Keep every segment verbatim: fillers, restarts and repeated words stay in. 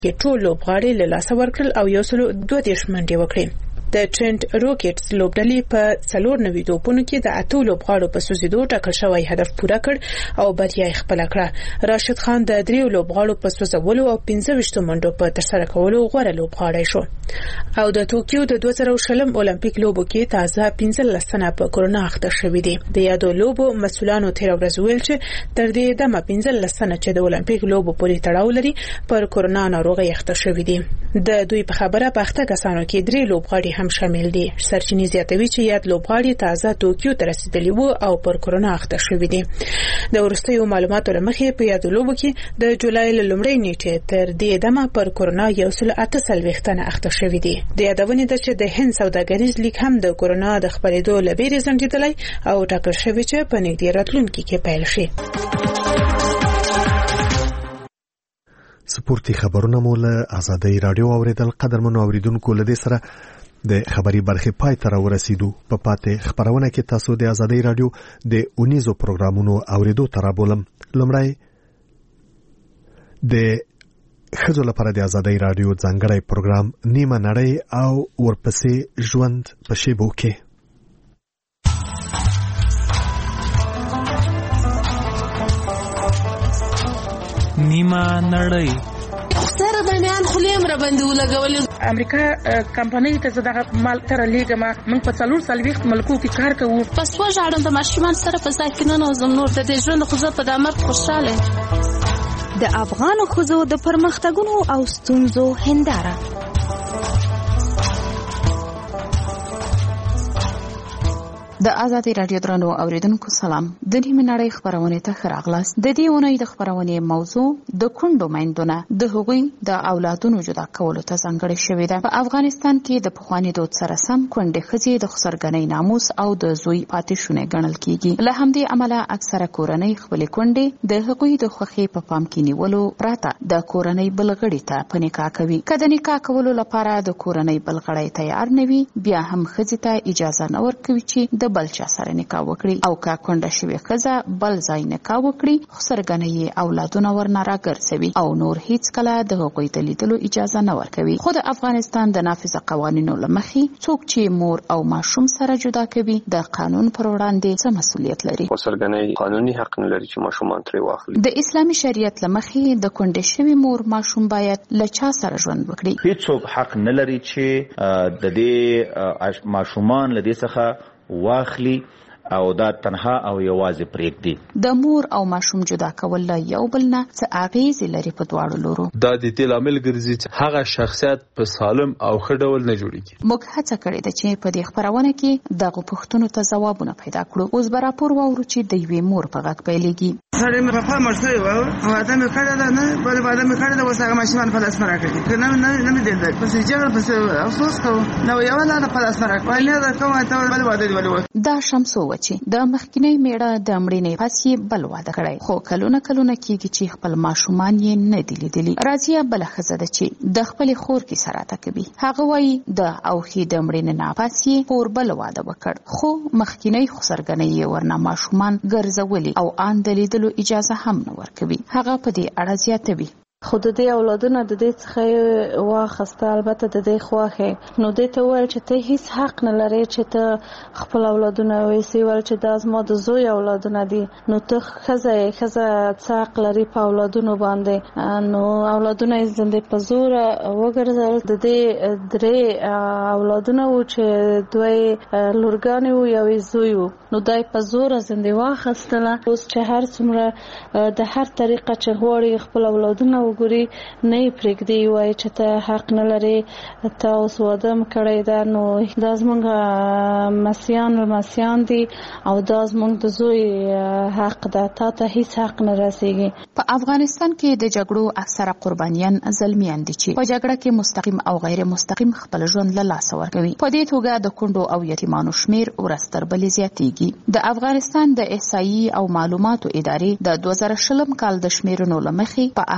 کې ټول لوبغاړي له لاسه ورکړل او یو سل دوه دېرش منډې وکړې. د ټرنټ روکټس لوبډلې په څلور نوي توپونو کې د اته لوبغاړو په سوزیدو ټاکل شوی هدف پوره کړ او بریا یې خپله کړه. راشد خان د دریو لوبغاړو په سوزولو او پنځه ویشتو منډو په ترسره کولو غوره لوبغاړی شو. او د توکیو د دوه زره شلم اولمپیک لوبو کې تازه پنځلس تنه په کورونا اخته شوي دي. د یادو لوبو مسؤلانو تیر ورځ ویل چې تر دې دمه پنځلس تنه چې د اولمپیک لوبو پورې تړاو لري پر کورونا ناروغي اخته شوي دي. د دوی په خبره په اخته کسانو کې درې لوبغاړي هم شامل دي. سرچینې زیاتوي چې یاد لوبغاړي تازه توکیو ته رسیدلي وو او پر کورونا اخته شوي دي. د وروستیو معلوماتو له مخې په یاد لوبو کې د جولای له لومړۍ نیټې تر دې دمه پر کورونا یو سل اته څلوېښت تنه اخته شوي دي. د یادونې ده چې د هند سوداګریز لیګ هم د کورونا د خپرېدو له ویرې ځنډېدلی او ټاکل شوی چې په نږدې راتلونکي کې پیل شي. سپورتي خبرونه مو له آزادۍ رادیو اوریدل. قدرمنو اوریدونکو له دې سره د خبري برخې پای ته راورسېدو. په پاتې خبرونه کې تاسو د آزادۍ رادیو د اونیزو پروګرامونو اوریدو ته رابولم. لومړی د ښځو لپاره د آزادۍ رادیو ځانګړی پروګرام نیمه نړۍ او ورپسې ژوند په شیبو کې. نیمه نړۍ سره د میان خلیم را باندې ولګول. امریکا کمپنۍ ته زداغه مال تر لیګما موږ په څلور سلويخت ملکو کې کار کوو. پس وژاړم د ماشومان سره په ساکنانه او زمنور د دې ژوند خو زه په دامر خوشاله. د افغان ښځو د پرمختګونو او ستونزو هنداره. د آزادۍ رادیو درنو اوریدونکو سلام. د نیمه نړۍ خبرونه ته ښه راغلاست. د دې اونۍ د خبرونې موضوع د کونډو میندونه د هغوی د اولادونو جدا کولو ته ځانګړې شوې ده. په افغانستان کې د پخواني دود سره سم کونډې ښځې د خسرګنۍ ناموس او د زوی پاتې شونې ګڼل کیږي. له همدې امله اکثره کورنۍ خپلې کونډې د هغوی د خوښۍ په پام کې نیولو پرته د کورنۍ بل غړي ته په نکاح کوي. که د نکاح کولو لپاره د کورنۍ بل غړی تیار نه وي، بیا هم ښځې ته اجازه نه ورکوي چې د بل چا سره نکاح وکړي. او که کونډه شوې ښځه بل ځای نکاح وکړي، خسرګنۍ یې اولادونه ورنه راګرځوي او نور هیڅ کله د هغوی د لیدلو اجازه نه ورکوي. خو د افغانستان د نافذه قوانینو له مخې څوک چې مور او ماشوم سره جدا کوي د قانون پر وړاندې څه مسؤلیت لري؟ خسرګنۍ قانوني حق نه لري چې ماشومان ترې واخلي. د اسلامي شریعت له مخې د کونډې شوې مور ماشوم باید له چا سره ژوند وکړي؟ هیڅوک حق نه لري چې د دې ماشومان له دې څخه واخلي او دا تنها او یوازې پرېږدي. د مور او ماشوم جدا کول له یو بل نه څه اغیزې لري په دواړو لورو؟ دا د دې لامل ګرځي چې هغه شخصیت په سالم او ښه ډول نه جوړیږي. موږ هڅه کړې ده چې په دې خبرونه کې دغه پوښتنو ته ځوابونه پیدا کړو. اوس به راپور واورو چې د یوې مور په غږ پیلېږي. سړی مې په پام ورسوی و او واده مې کړی ده، نه بلې واده مې کړی ده، اوس هغه ماشومان په لاس مې راکړي. که نه نه مې دیده پسې جغل پسې افسوس کوو. نه یوه لاره په لاس مې راکړي، نه ده کومه ته بلې واده دې ولې و. دا شمسو و چې د مخکینۍ میړه د مړینې پس یې بل واده کړی، خو کلونه کلونه کېږي چې خپل ماشومان یې نه دي لیدلي. راځیه بله ښځه ده چې د خپلې خور کیسه راته کوي. هغه وایي د اوښې د مړینې نه پس یې خور بل واده وکړ، خو مخکینۍ خسرګنۍ یې ورنه ماشومان ګرځولي او ان د لیدلو اجازه هم نه ورکوي. هغه په دې اړه زیاتوي. خو د دې اولادونه د دې څخه واخسته، البته د دې خواخه نو دې ته ویل چې ته هیڅ حق نه لري چې ته خپل اولادونه ویسي، ول چې دا زما د زوی اولادونه دي، نو ته ښځه یې، ښځه څه حق لري په اولادونو باندې؟ نو اولادونه یې زندې په زور وګرځول. د دې درې اولادونه وو چې دوی لورګانې وو، یو یې زوی وو، نو دای په زور زندې واخستله. اوس چې هر څومره د هر طریقه چې غواړي خپل اولادونه وګوري نه یې پرېږدي، وایي چې ته حق نه لرې، ته اوس واده م کړی ده، نو دا زموږ مسیان مسیان دي او دا زموږ د زوی حق ده، تا ته هیڅ حق نه رسیږي. په افغانستان کې د جګړو اکثره قربانیان زلمیان دي چې په جګړه کې مستقیم او غیر مستقیم خپل ژوند له لاسه ورکوي. په دې توګه د کونډو او یتیمانو شمیر ورځ تر بلې زیاتېږي. د افغانستان د احصایي او معلوماتو ادارې د دوه زره شلم کال د شمیرنو له مخې په افغانستان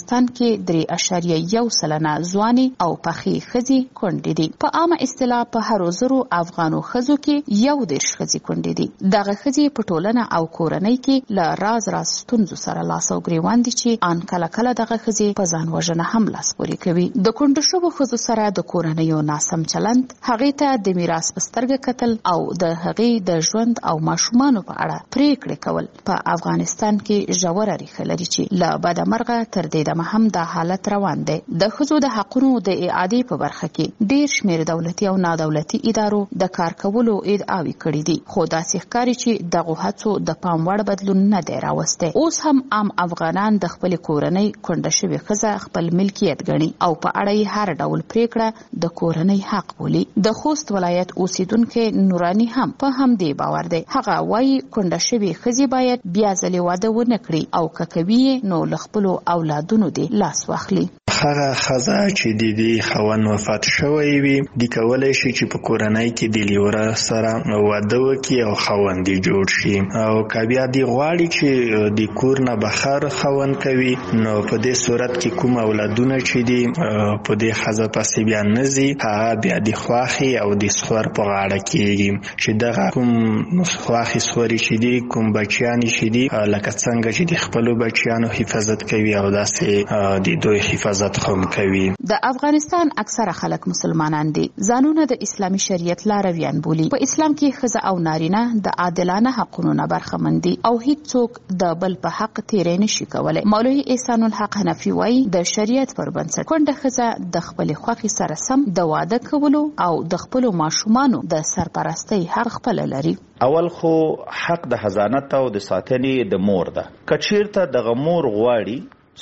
افغانستان کې درې اعشاریه یو سلنه ځواني او پخې ښځې کونډې دي. په عامه اصطلاح په هرو زرو افغانو ښځو کې یو دېرش ښځې کونډې دي. دغه ښځې په ټولنه او کورنۍ کې له راز راز ستونزو سره لاس او ګریوان دي چې ان کله کله دغه ښځې په ځان وژنه هم لاس پورې کوي. د کونډو شوو ښځو سره د کورنیو ناسم چلند، هغې ته د میراث په سترګه کتل او د هغې د ژوند او ماشومانو په اړه پریکړې کول په افغانستان کې ژوره ریښه لري چې له بده مرغه تر دې دمه هم دا حالت روان دی. د ښځو د حقونو د اعادې په برخه کې ډېر شمېر دولتي او نادولتي ادارو د کار کولو ادعاوې کړي دي، خو داسې ښکاري چې دغو هڅو د پام وړ بدلون نه دی راوستی. اوس هم عام افغانان د خپلې کورنۍ کونډه شوې ښځه خپل ملکیت ګڼي او په اړه یې هر ډول پریکړه د کورنۍ حق بولي. د خوست ولایت اوسیدونکی نوراني هم په همدې باور دی. هغه وایي کونډه شوې ښځې باید بیا ځلې واده ونه کړي او که کوي نو له خپلو اولادونو دې لاس واخلي. هغه ښځه چې د دې خاوند وفات شوی وي د کولی شي چې په کورنۍ کې د لیوره سره واده وکړي او خاوند یې جوړ شي، او که بیا دې غواړي چې د کور نه بهر خاوند کوي نو په دې صورت کې کوم اولادونه چې دي په دې ښځه پسې بیا نه ځي، هغه بیا د خواښې او د سخور په غاړه کېږي چې دغه کوم خواښې سخورې چې دي کوم بچیانې چې دي لکه څنګه چې د خپلو بچیانو حفاظت کوي او داسې د دوی حفاظت هم کوي. د افغانستان اکثره خلک مسلمانان دي، ځانونه د اسلامي شریعت لارویان بولي. په اسلام کې ښځه او نارینه د عادلانه حقونو نه برخمن دي او هیڅوک د بل په حق تیری نشي کولی. مولوي احسان الحق حنفي وایي د شریعت پر بنسټ کونډه ښځه د خپلې خوښې سره سم د واده کولو او د خپلو ماشومانو د سرپرستۍ حق خپله لري. اول خو حق د حضانت او د ساتنې د مور ده. که چیرته دغه مور غواړي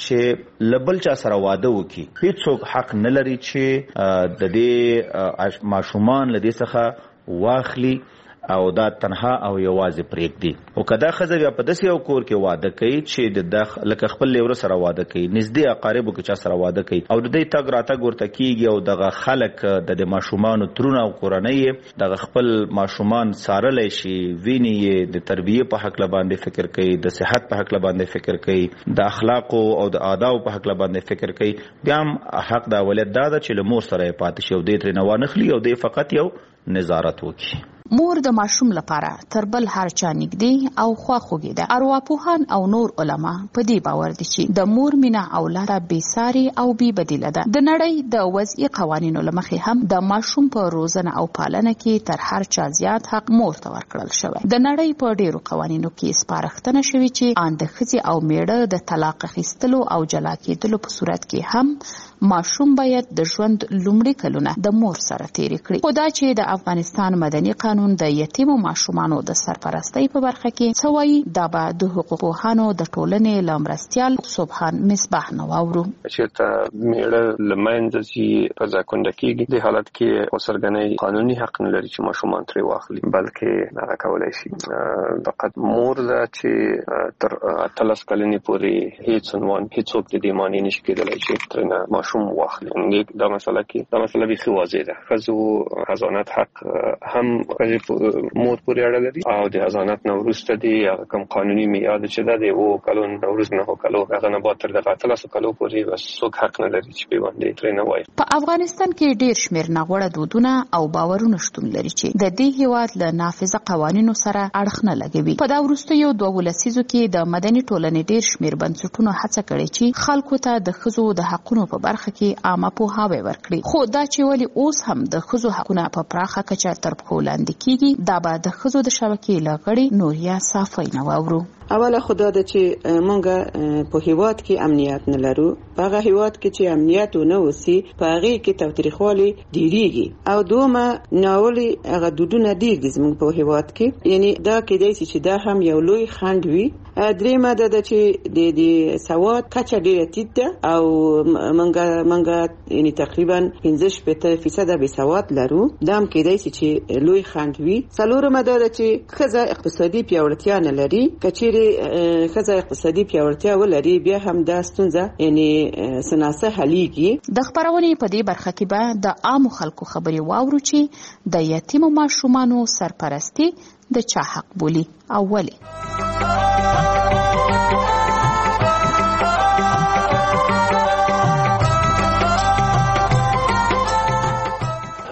چې لبل چا سره واده وکړي، هیڅوک حق نه لري چې د دې ماشومان له دې څخه واخلي او دا تنها او یوازې پرېږدي. او که دا ښځه بیا په داسې یو کور کې واده کوي چې د دخ لکه خپل لیوره سره واده کوي، نږدې اقاربو کې چا سره واده کوي او د دې تګ راتګ ورته کېږي او دغه خلک د د ماشومانو ترونه او کورنۍ یې دغه خپل ماشومان څارلی شي، ویني یې د تربیې په هکله باندې فکر کوي، د صحت په هکله باندې فکر کوي، د اخلاقو او د آدابو په هکله باندې فکر کوي، بیا هم حق د اولاد دا ده چې له مور سره یې پاتې شي او دې ترې نه وانخلي او دې فقط یو نظارت وکړي. مور د ماشوم لپاره تر بل هر چا نږدې او خواخوږې ده. ارواپوهان او نور علما په دې باور دي چې د مور مینه اولاد بې ساري او بې بدیله ده. د نړۍ د وضعي قوانینو له مخې هم د ماشوم په روزنه او پالنه کې تر هر چا زیات حق مور ته ورکړل شوی. د نړۍ په ډیرو قوانینو کې سپارښتنه شوې چې ان د ښځې او میړه د طلاق اخیستلو او جلا کېدلو په صورت کې هم ماشوم باید د ژوند لومړي کلونه د مور سره تیری کړي. خو دا چې د افغانستان مدني قانون د یتیمو ماشومانو د سرپرستۍ په برخه کې څه وایي، دا به د حقوقپوهانو د ټولنې له مرستیال سبحان مصباح نه واورو. چېرته میړه له منځه ځي ښځه کونډه کېږي، دې حالت کې خسرګنۍ قانوني حق نه لري چې ماشومان ترې واخلي، بلکې هغه کولی شي فقط مور ده چې تر اتلس کلنې پورې هېڅ عنوان هېڅوک د دې مانع نشي کېدلی چې ترېنه ماشوم واخلي. دا مسله کې دا مسله بیخي واضح ده. ښځو حضانت حق هم مور پورې اړه لري او د حضانت نه وروسته دی هغه کوم قانوني معیار چې ده د اووه کلو نه وروسته نهو کلو هغه نه بعد تر دغه اتلسو کلو پورې بس څوک حق نه لري چې پې باندې ترې نه وایي. په افغانستان کې ډېر شمېر ناغوړه دودونه او باورونه شتون لري چې د دې هېواد له نافذه قوانینو سره اړخ نه لګوي. په دا وروستیو دوه لسیزو کې د مدني ټولنې ډېر شمېر بنسټونو هڅه کړې چې خلکو ته د ښځو د حقونو په برخه کې عامه پوهاوی ورکړي، خو دا چې ولې اوس هم د ښځو حقونه په پراخه کچه تر پښو لاندې کیږي، دا به د ښځو د شبکې له غړي نوریا صافی نه واورو. اوله خدا ده چې مونږ په هیواد کې امنیت نه لرو. په هغه هیواد کې چې امنیت ونه وسی په هغه کې تاوتریخوالي ډیریږي او دومره ناولي هغه دودونه ډیر دي زموږ په هیواد کې. یعنی دا کېدای شي چې دا هم یو لوی خنډ وي. درېمه ده چې د د سواد کچه ډیره ټیټ ده او مونږ مونږ یعنی تقریبا پنځه شپېته فیصد به سواد لرو. دا هم کېدای شي چې لوی خنډ وي. څلورمه ده چې ښځه اقتصادي پیاوړتیا نه لري. کچېرې ښځه اقتصادي پیاوړتیا ولري بیا هم دا ستونزه یعنی سناسه حلیږي. د خبرونې په دې برخه کې به د عامو خلکو خبرې واورو چې د یتیمو ماشومانو سرپرستي د چا حق بولي او ولې.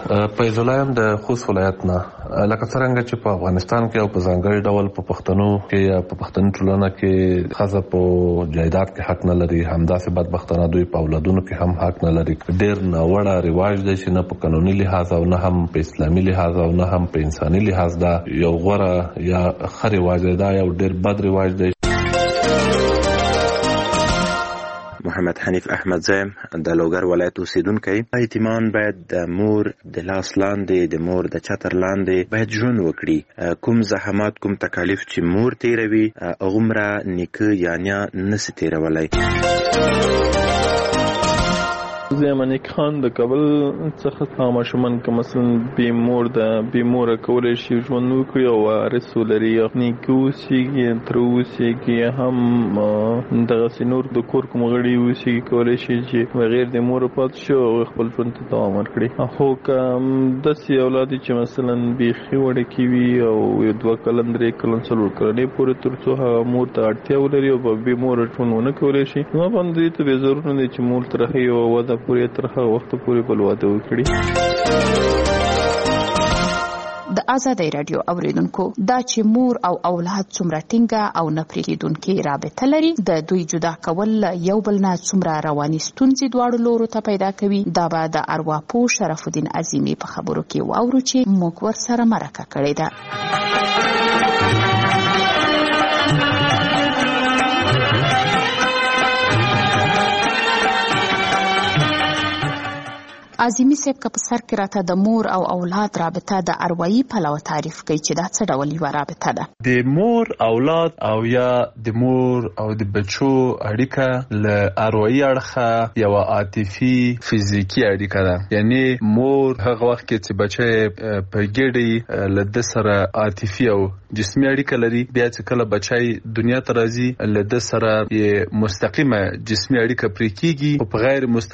فیض الله یم د خوست ولایت نه. لکه څنګه چې په افغانستان کې او په ځانګړي ډول په پښتنو کې یا په پښتني ټولنه کې ښځه په جایداد کې حق نه لري، همداسې بدبختانه دوی په اولادونو کې هم حق نه لري. ډېر ناوړه رواج دی چې نه په قانوني لحاظ او نه هم په اسلامي لحاظ او نه هم په انساني لحاظ دا یو غوره یا ښه رواج دی، دا یو ډېر بد رواج دی. محمد حنیف احمد زیم د لوګر ولایت اوسیدونکی. ایتمان باید د مور د لاس لاندې د مور د چتر لاندې باید ژوند وکړي. کوم زحمات کوم تکالیف چې مور تیروي هغومره نیکه یا نیا نسي تیرولی. زه منیک خان د کابل څخه ماشومان که مثلا بې مور ده بې موره کولی شي ژوند وکړي او وارث ولري، نیکه اوسېږي، تره اوسېږي، هم دغسې نور د کور کوم غړي اوسېږي کولی شي چې بغیر د موره پاتې شي او خپل ژوند ته دوام ورکړي. خو که داسې اولاد چې مثلا بیخي وړکي وي او یو دوه کلن درې کلن څلور کلنې پورې تر څو هغه مور ته اړتیا ولري او په بې موره ژوند ونه کولی شي، نو باندې دې ته بې ضرور نه دی چې مور تر هغې یوه وده پورې تر هغه وخته پورې بل واده وکړي. د ازادۍ رادیو اوریدونکو، دا چې مور او اولاد څومره ټینګه او نه پرېږدونکې رابطه لري، د دوی جدا کول یو بل نه څومره رواني ستونزې دواړو لورو ته پیدا کوي، دا به د ارواپوه شرف الدین عظیمي په خبرو کې واورو چې موږ ورسره مرکه کړې ده. عظیمي صاحب که په سر کې راته د مور او اولاد رابطه د اروايي پلوه تعریف کوي چې دا څه ډول یوه رابطه ده؟ د مور اولاد او یا د مور او د بچو اړیکه له اروايي اړخه یوه عاطفي فزیکي اړیکه ده. یعنی مور هغه وخت کې چې بچی په ګډې له ده سره عاطفي او جسمي اړیکه لري، بیا چې کله بچی دنیا ته راځي له ده سره یې مستقیمه جسمي اړیکه پرې کېږي او په غیر مستقیمه